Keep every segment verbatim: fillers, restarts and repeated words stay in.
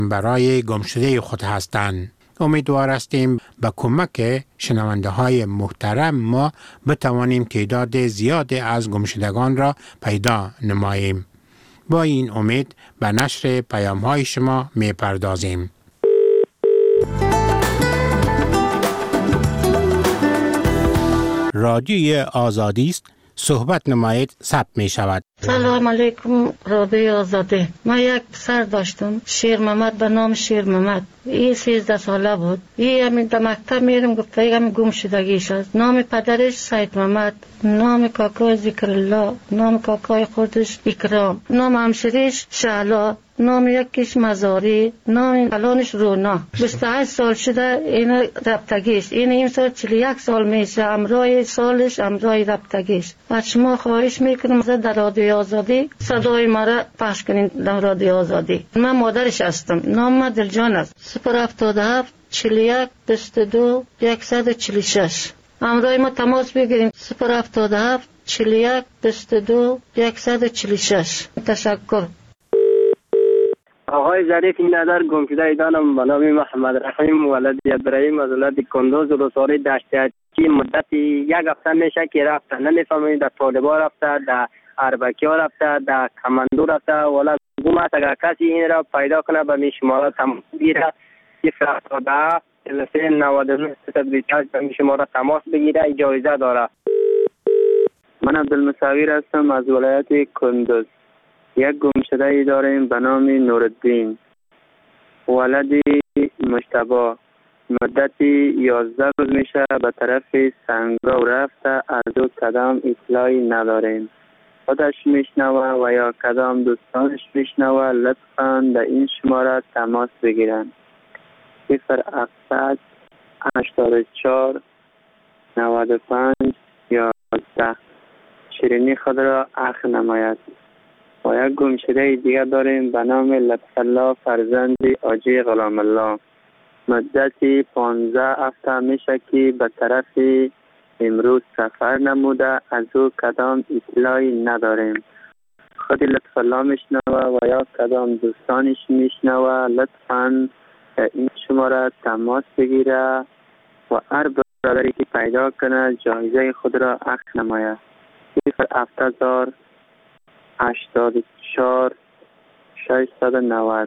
برای گمشده خود هستند. امیدوار هستیم به کمک شنونده های محترم ما بتوانیم تعداد زیاد از گمشدگان را پیدا نماییم. با این امید به نشر پیام های شما می پردازیم. رادیوی آزادی است، صحبت نمایید ثبت می شود. سلام علیکم رادیوی آزادی. من یک پسر داشتم، شیر محمد به نام شیر محمد. این سیزده ساله بود. این همین در مکتب میرم گفته یک همین گم شدگیش است. نام پدرش سید محمد، نام کاکای ذکرالله، نام کاکای خودش اکرام، نام همسریش شهلا، نام یکیش مزاری، نام الانش رونا. بیست و هشت سال شده این رفتگیش. این این سال چهل و یک سال میشه. امرای سالش امرای رفتگیش. از شما خواهش میکنم در رادیوی آزادی صدای مرا پخش کنین در رادیوی آزادی. من مادرش هستم. نام من دلجان است. صفر هفتاد و هفت چهل و یک بیست و دو صد و چهل و شش. امرای ما تماس بگیریم. صفر هفتاد و هفت چهل و یک بیست و دو صد و چهل و شش. تشکر. آقای ظریف نظر گمشده ایدانم به نام محمد رحیم ولد ابراهیم از ولد کندوز روساری دشت که مدت یک هفته میشه که رفته. نمیفهمید در طالبا رفته، در اربکی ها رفته، در کماندو رفته. ولی گم است. اگر کسی این را پیدا کنه به می شماره تماس بگیره. صفر هفتاد و هفت چهل و سه نود و نه صد و بیست و هشت به می شماره تماس بگیره. جایزه داره. من عبدالمصور هستم از ولایت کندوز. یک گمشده ای داریم به نام نورالدین ولد مجتبی. مدتی یازده روز میشه به طرف سنگاو رفته. از او کدام اطلاعی نداریم. خودش میشنوه و یا کدام دوستانش میشنوه لطفاً در این شماره تماس بگیرن. صفر هفتصد هشتاد و چهار نود و پنج یازده. شیرینی خود را اخ نماید. و یک گمشده دیگر داریم به نام لطف الله فرزند حاجی غلام الله. مدتی پانزده هفته میشه که به طرف امروز سفر نموده. از او کدام اطلاعی نداریم. خود لطف الله میشنوه و یا کدام دوستانش میشنوه لطفاً این شماره تماس بگیره و هر برادری که پیدا کنه جایزه خود را اخذ نماید. صفر هفت هزار هشتاد و چهار ششصد و نود.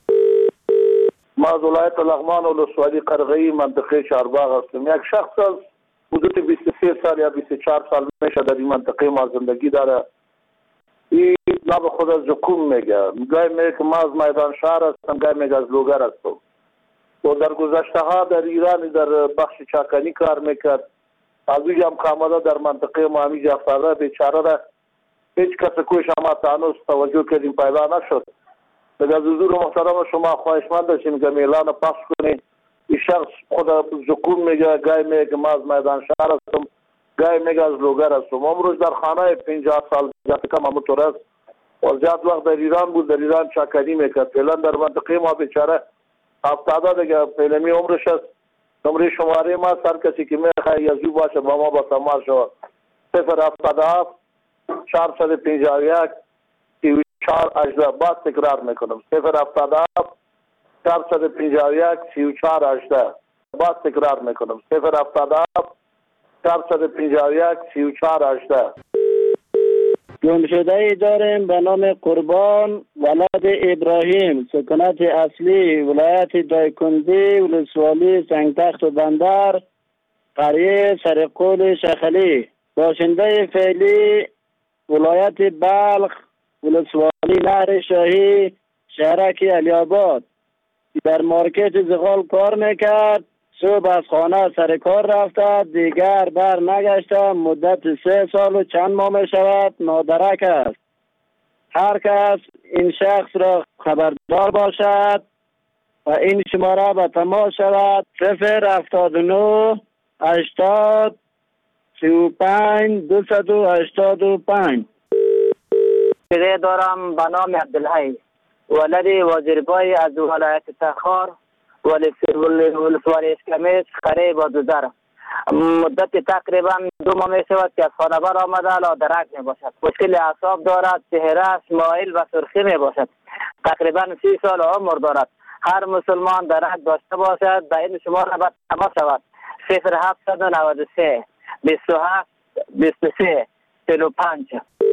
ما از ولایت لغمان ولسوالی قرغی منطقه چهارباغ هستم. یک شخص از حدود بیست و سه سال یا بیست و چهار سال میشه در این منطقه ما زندگی داره. این نام خود از زکوم میگه. گاهی میگه که ما از میدان شهر هستم، گاهی میگه از لوگر هستم. و در گذشته ها در ایران در بخش چاکنی کار میکرد. از اینجا هم کاملا در منطقه ما همیجا افتاده. بیچاره را هیچ کس کوش ما تانوس توجه کردیم پیدا نشد. از حضور محترم شما خواهشمند داشتیم که اعلان پخش کنید. این شخص خود زکوم میگه، گاهی میگه که ما از میدان شهر هستم، گاهی میگه از لوگر هستم. امروز در خانه پنجاه سال زیاد کم همونطور است و زیاد وقت در ایران بود. در ایران چاکنی میکرد. فعلا در منطقه ما بیچاره افتاده دیگه. فعلمی عمرش است. نمره شماره ما هر کسی که میخواه یزو باشه با ما با تماس شود. صفر هفتاد و هفت چهارصد و پنجاه و یک سی و چهار هجده. باز تکرار میکنم. صفر هفتاد و هفت چهارصد و پنجاه و یک سی و چهار هجده. باز تکرار میکنم. صفر هفتاد و هفت چهارصد و پنجاه و یک سی و چهار هجده. گمشده ای داریم به نام قربان ولد ابراهیم. سکونت اصلی ولایت دایکندی ولسوالی سنگتخت و بندر قریه سرقول شخلی. باشنده فعلی ولایت بلخ ولسوالی نهر شاهی شهرک علی‌آباد. در مارکت زغال کار میکرد. صبح از خانه سر کار رفته، دیگر بر نگشته. مدت سه سال و چند ماه می شود نادرک است. هر کس این شخص را خبردار باشد و این شماره به تماس شود. صفر هفتاد و نه هشتاد سی و پنج دویست و هشتاد و پنج. دیگه دارم به نام عبدالحی ولد وزیربای از ولایت تخار ولسوالی اسکمیس قریه بادوزر. مدت تقریبا دو ماه می شود که از خانه بر آمده لادرک می باشد. مشکل اعصاب دارد، چهره‌اش مایل و سرخی می باشد. تقریبا سی سال عمر دارد. هر مسلمان درک داشته باشد به این شماره به تماس شود صفر هفتصد و نود و سه بیست و هفت بیست و سه چهل و پنج.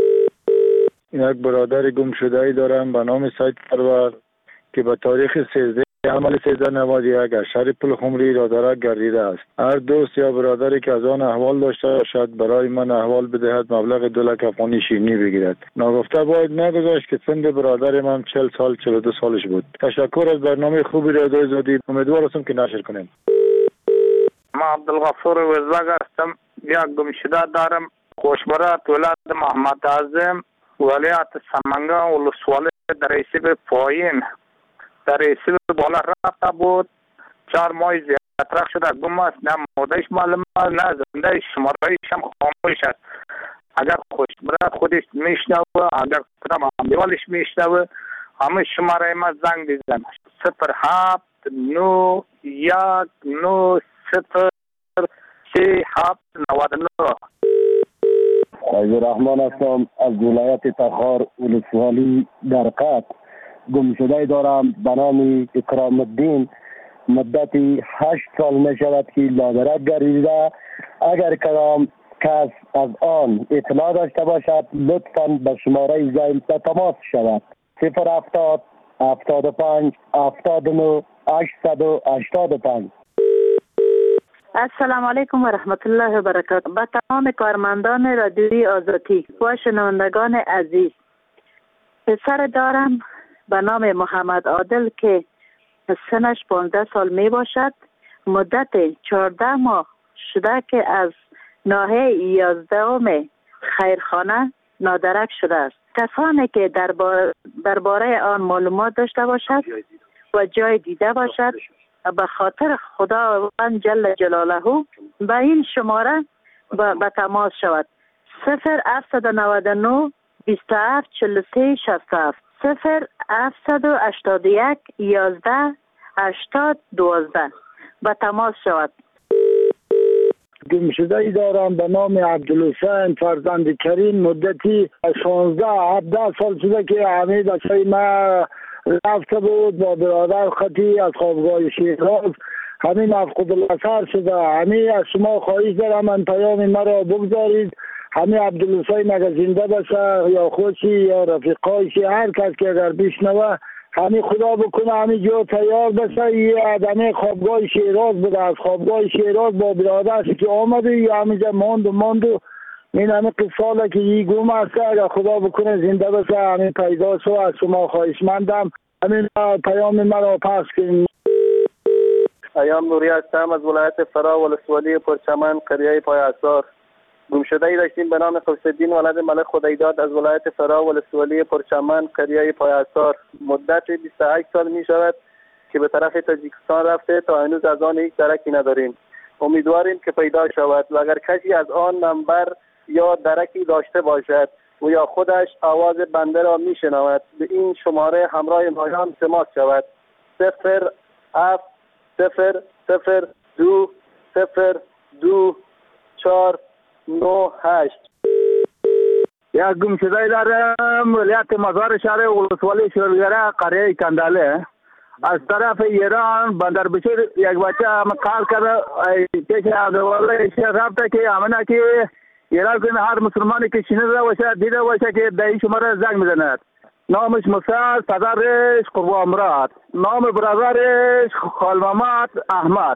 یک برادر گم شده ای دارم به نام سید پرور که به تاریخ سیزده عمل سیزده نود و یک از شهر پلخمری رادارک گردیده است. هر دوست یا برادری که از آن احوال داشته باشد برای من احوال بدهد مبلغ دو لک افغانی شیرینی بگیرد. ناگفته باید نگذاشت که سن برادر من چهل سال چهل و دو سالش بود. تشکر از برنامه خوبی رادیو آزادی. امیدوار هستم که نشر کنیم. ما عبدالغفور وزبگ هستم. یک گم شده دارم. خوشبرات ولایت محمد اعظم ولایت سمنگان ولسوالی در ریسیب پایین در ریسیب بالا رفته بود. چهار ماه زیادتر شده گم است. نه مادهش معلوم است نه زنده شمارهایش هم خاموش است. اگر خوشبرات خودش میشنوه اگر کدام دیوالش میشنوه همه شماره ما زنگ بزن. صفر هفت نو یک نو صفر سه هفت نود و نه. عبدالرحمن هستم از ولایت تخار ولسوالی در قط. گم شده دارم به نام اکرام الدین. مدتی هشت سال می شود که لادرک گردیده. اگر کدام کس از آن اطلاع داشته باشد لطفاً به شماره زنگ به تماس شود صفر هفتاد هفتاد و پنج هفتاد و نه هشتصد و هشتاد و پنج. السلام علیکم و رحمت الله و برکاته. با تمام کارمندان رادیوی آزادی و شنوندگان عزیز، پسر دارم به نام محمد عادل که سنش پانزده سال می باشد. مدت چهارده ماه شده که از ناحیه یازدهم خیرخانه نادرک شده است. کسانی که درباره درباره آن معلومات داشته باشد و جای دیده باشد به خاطر خداوند جل جلاله به این شماره به تماس شود صفر هفتصد و نود و نه بیست و هفت چهل و سه شصت و هفت صفر هفتصد و هشتاد و یک یازده هشتاد دوازده به تماس شود. گم شده ای دارم به نام عبدالحسین فرزند کریم. مدتی شانزده هفده سال شده که همه بچه ما رفته بود با برادر خطی از خوابگاه شیراز. همین مفقود الاثر شده. همین از شما خواهش دارم من پیام مرا بگذارید. همین عبدالحسین اگر زنده باشه یا خودشی یا رفیقایشی هر کس که اگر بشنوه همین خدا بکنه همین جو تیار بشه. یه آدمی خوابگاه شیراز بوده. از خوابگاه شیراز با برادرش که آمده یا همینجا ماند و ماند و این همه قصاله که یه گم است. اگر خدا بکنه زنده بشه همین پیدا شو. از شما خواهشمندم همین پیام مرا پس کنید. ایام نوری هستم از ولایت فرا ولسوالی پرچمن قریه پای اثار. گم شده ای داشتیم به نام قوس‌الدین ولد ملک خدایداد از ولایت فرا ولسوالی پرچمن قریه پای اثار. مدت بیست و هشت سال می شود که به طرف تاجیکستان رفته. تا هنوز از آن هیچ درکی نداریم. امیدواریم که پیدا شود و اگر کسی از آن نمبر یا درکی داشته باشد و یا خودش آواز بنده را می شنود به این شماره همراه مایان تماس شود صفر هفت صفر صفر دو صفر دو چهار نه هشت. یک گم شده دارم ولایت مزار شهر ولسوالی شورگره قریه کنداله. از طرف ایران بندر بشیر یک بچه هم کار کرده پیش عبدالله شیخ رفته که امنه که ایران کنه هر مسلمانی که شنیده باشه دیده باشه که در این شماره زنگ میزند. نامش موسی، پدرش قربان مراد، نام برادرش خالمامد احمد.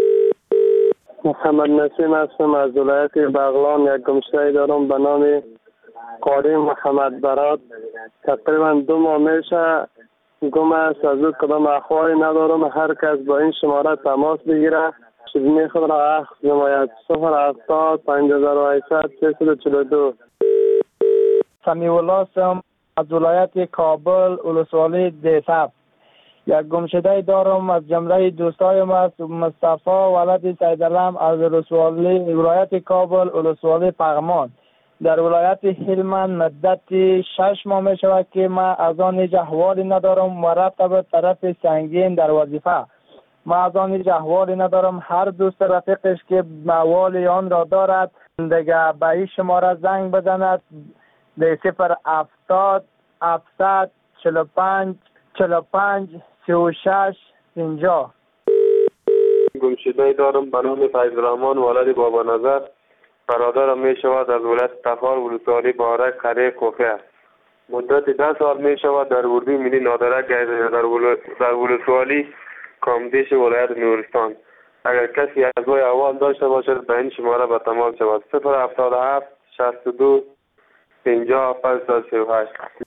محمد نسیم هستم از ولایت بغلان. یک گم شده دارم به نام قاری محمد برات. تقریبا دو ماه میشه گم است. از او کدام اخباری ندارم. هر کس با این شماره تماس بگیره شیرینی خود را اخذ نماید صفر هفتاد پنج هزار و هشتصد سیصد و چهل و دو. سمیع الله هستم از ولایت کابل ولسوالی دیسف. یک گمشده دارم از جمله دوستایم است مصطفی ولد سیدالم از ولسوالی ولایت کابل ولسوالی پغمان. در ولایت هلمند مدت شش ماه می شود که ما از آن هیچ احوالی ندارم و رفته به طرف سنگین در وظیفه. ما از آن هیچ احوالی ندارم. هر دوست رفیقش که احوال آن را دارد دیگه به این شماره زنگ بزند در صفر هفتاد هفتصد چهل و پنج چهل و پنج سی و شش پنجاه. گمشده دارم به نام فیض الرحمن ولد بابا نظر. برادرم می شود از ولایت تفار ولسوالی بارک قریه کوفه. مدت ده سال می شود در اردو ملی نادرک در ولسوالی کامدیش ولایت نورستان. اگر کسی از وی احوال داشته باشد به این شماره به تماس شود. صفر هفتاد و هفت شصت و دو پنجاه پنجصد و سی و هشت.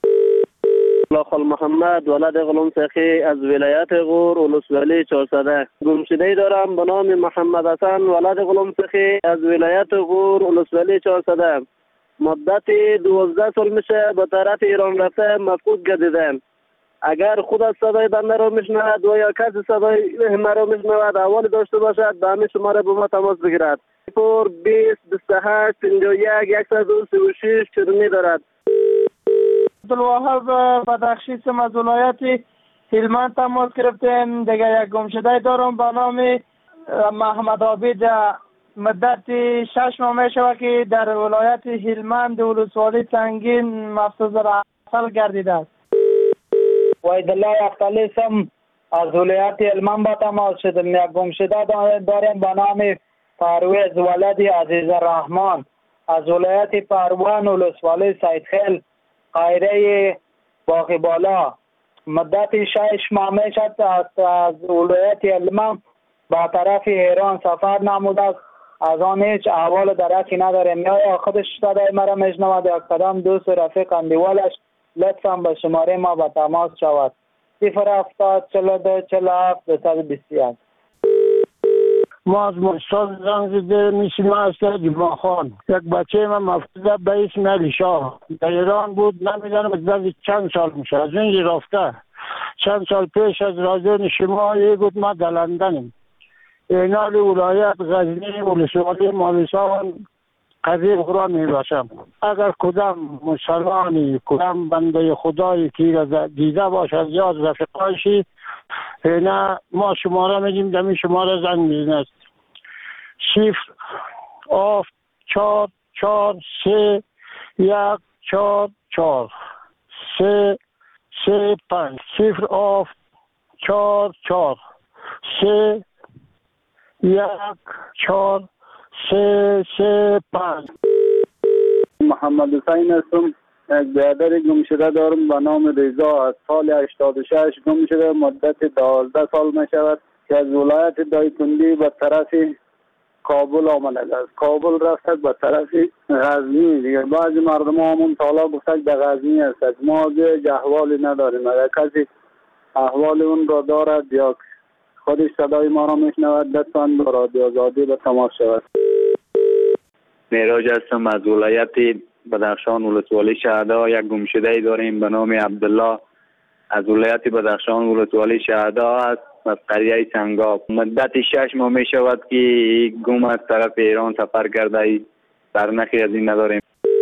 خال محمد ولد غلام سخی از ولایت غور ولسوالی چهارصد. گمشده دارم به نام محمد حسن ولد غلام سخی از ولایت غور ولسوالی چهارصد. مدت دوازده سال میشه به طرف ایران رفته مفقود گردیدم. اگر خود از صدای بنده را میشنود و یا کسی صدای مرا میشنود احوال داشته باشد به همین شماره به ما تماس بگیرد. صفر بیست بیست و هشت پنجاه و یک صد و سی و شش چرمی دارد. عبدالوهاب بدخشی از ولایت هلمند تماس گرفتیم. دیگه یک گمشده دارم به نام محمد عابد. مدت شش ماه می شود که در ولایت هلمند ولسوالی سنگین مفروض اصل گردیده است. وحیدالله اختلی سم از ولایت هلمند با تماس شدم. یک گمشده داریم به نام پرویز ولد عزیز الرحمن از ولایت پروان ولسوالی سیدخیل قایره باقی بالا. مدت شش ماه می شود از ولایت هلمند به طرف ایران سفر نموده است. از آن هیچ احوال درکی نداریم. یا خودش صدای مرا میشنود یا کدام دوست رفیق اندیوالش لطفا به شماره ما به تماس شود. صفر هفتاد چهل و دو چهل و هفت دویست و بیست و یک. ما از مستاد زنگ زده میشیم از جمعه خان. یک بچه من مفقوده به اسم علی شاه در ایران بود. نمیدانم از چند سال میشه از اینجا رفته. چند سال پیش از رادیو شما یه بود ما در لندنیم. اینال ولایت غزنی ولسوالی مالستان قضیه خدا می باشم. اگر کدام مسلمانی کدام بنده خدایی که دیده باشد یا از رفقایشی اینا ما شماره میگیم دمی شماره زنگ میزنست. صفر آف چار چار سه یک چار چار سه سه پنج. صفر آف چار چار سه یک چهار سه سه پنج. محمد حسین هستم. یک برادر گمشده دارم به نام رضا از سال هشتاد و شش گم شده. مدت دوازده سال می شود که از ولایت دایکندی به طرف کابل آمده است. کابل رفته به طرف غزنی. دیگه بعضی مردم همون سالا گفتن به غزنی است. ما دیگه احوالی نداریم. اگر کسی احوال اون را دارد یا خودش صدای ما را میشنود لطفاً با رادیو آزادی به تماس شود. معراج هستم از ولایت بدخشان ولسوالی شهدا. یک گمشده داریم به نام عبدالله از ولایت بدخشان ولسوالی شهدا است از قریه سنگاب. مدت شش ماه می شود که گم از طرف ایران سفر کرده. سرنخی از این نداریم.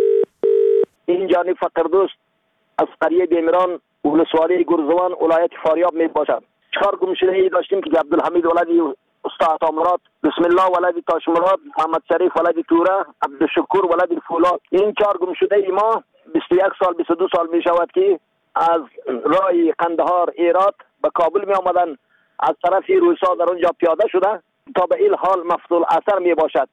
این جانی فقردوست از قریه بیمران ولسوالی گرزوان ولایت فاریاب می باشد. چهار گمشده ای داشتیم که عبدالحمید ولدی استاد عطامراد، بسم الله ولدی تاشمراد، محمد شریف ولدی توره، عبدالشکور ولدی فولاد. این چهار گمشده ای ما بیست و یک سال بیست و دو سال می شود که از راه قندهار ایرات به کابل می آمدن. از طرف روسا در اونجا پیاده شده تا به این حال مفضول اثر می باشد.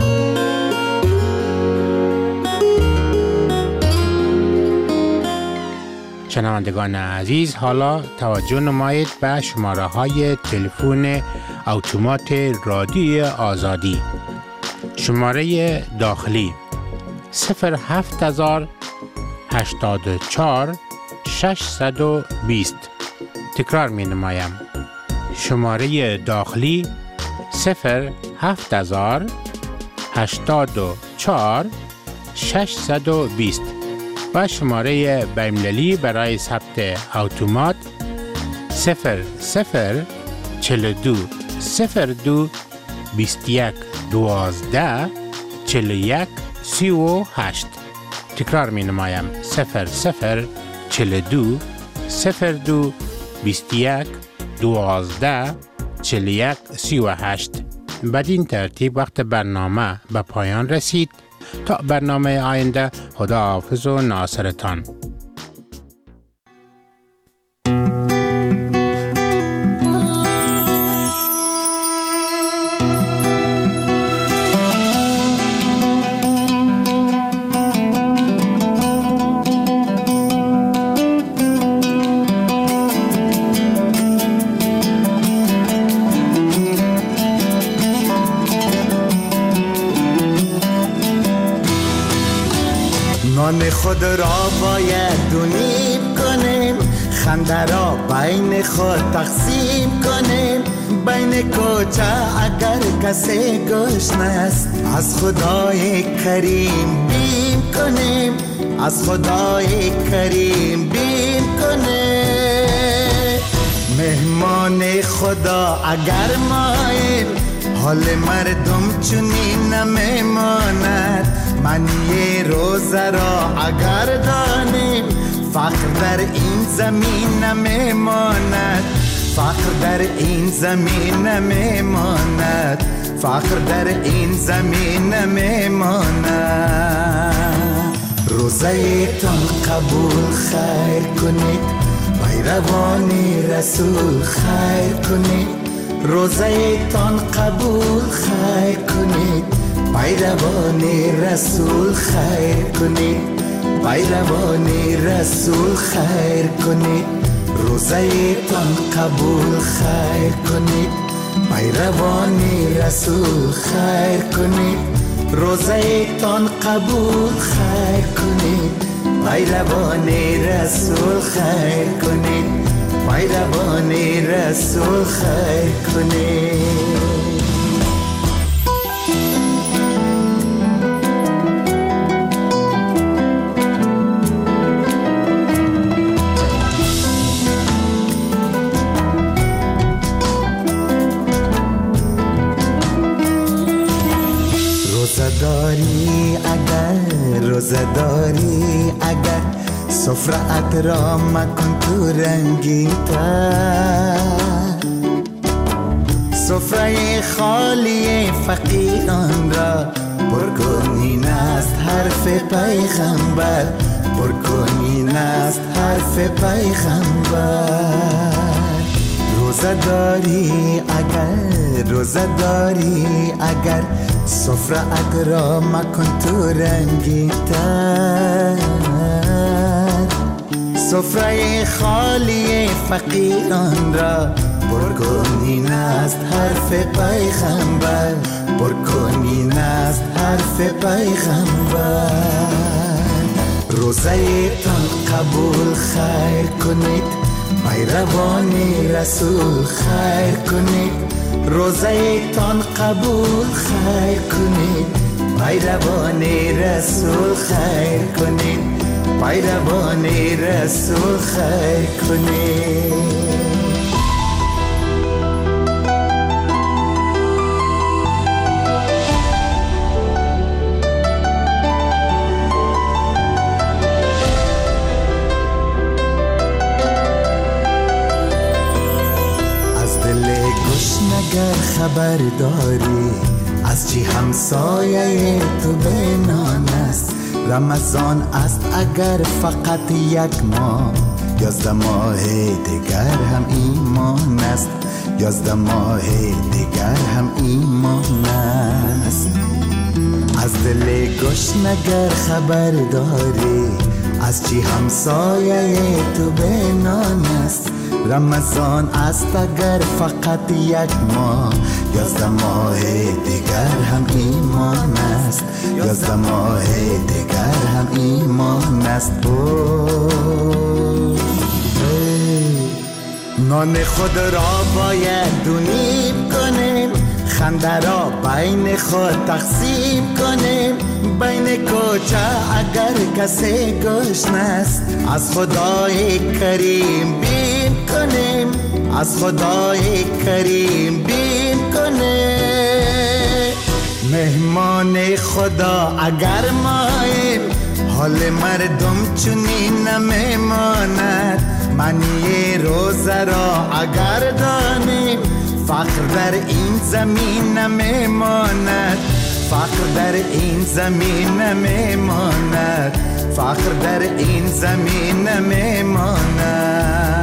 شنوندگان عزیز، حالا توجه نمایید به شماره های تلفن اتومات رادیو آزادی. شماره داخلی صفر هفت هزار هشتاد و چهار ششصد و بیست. تکرار می نمایم. شماره داخلی صفر هفت هزار هشتاد و چهار ششصد و بیست و شماره بین‌المللی برای ثبت اتومات صفر صفر چهل و دو صفر دو بیست و یک دوازده چهل و یک سی و هشت. تکرار می نمایم. صفر صفر چهل و دو صفر دو بیست و یک دوازده چهل و یک سی و هشت. بدین ترتیب وقت برنامه به پایان رسید. تا برنامه آینده، خداحافظ و ناصرتان. خود را باید دونیم کنیم، خنده را بین خود تقسیم کنیم. بین کوچه اگر کسی گشنه است، از خدای کریم بیم کنیم، از خدای کریم بیم کنیم. مهمان خدا اگر ماییم، حال مردم چنین نمیماند. معنی روزه را اگر دانیم، فقر در این زمین نمیماند، فقر در این زمین نمیماند، فقر در این زمین نمیماند. روزه تان قبول خیر کنید، پیروان رسول خیر کنید. روزه تان قبول خیر کنید، پیروان رسول خیر کنید، پیروان رسول خیر کنید. روزه تان قبول خیر کنید، پیروان رسول خیر کنید. روزه تان قبول خیر کنید، پیروان رسول خیر کنید، پیروان رسول خیر کنید. روزداری اگر روزداری اگر سفرت را مکن تو رنگین تر، سفره خالی فقیران را پر کن. این است حرف پیغمبر، پر کن. این است حرف پیغمبر. روزداری اگر روزداری اگر سفرت را مکن تو رنگین تر، سفره خالی فقیران را پر کن. این است حرف پیغمبر، پر کن. این است حرف پیغمبر. روزه تان قبول خیر کنید، پیروان رسول خیر کنید. روزه تان قبول خیر کنید، پیروان رسول خیر کنید، پیروان رسول خیر کنید. اگر خبر داری از چی همسایه تو بینان است، رمضان است اگر فقط یک ماه، یازده ماه دیگر هم ایمان است، یازده ماه دیگر هم ایمان است. از دل گشنگر خبر داری از چی همسایه تو بینان است، رمضان است اگر فقط یک ماه، یازده ماه دیگر هم ایمان است، یازده ماه دیگر هم ایمان است. نان خود را باید دونیم کنیم، خنده را بین خود تقسیم کنیم. بین کوچه اگر کسی گشنه است، از خدای کریم بیم کنیم، از خدای کریم بیم کنیم. مهمان خدا اگر ماییم، حال مردم چنین نمیماند. معنی روزه را اگر دانیم، فقر در این زمین نمیماند، فقر در این زمین نمیماند، فقر در این زمین نمیماند.